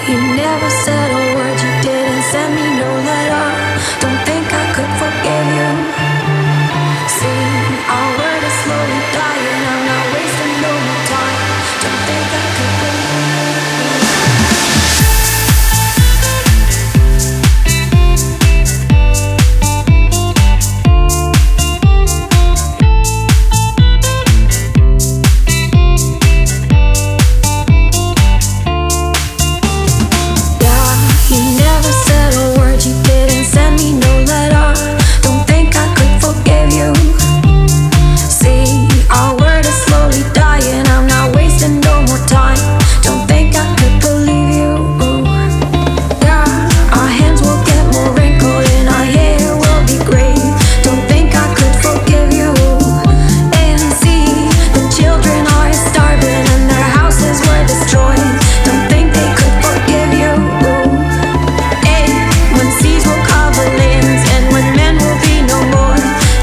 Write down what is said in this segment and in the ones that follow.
You never said a word, you didn't send me no letter. Don't think I could forgive you. See, our word is slowly dying, I'm not wasting no more time. Don't think I could believe you.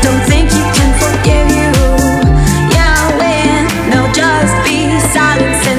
Silence.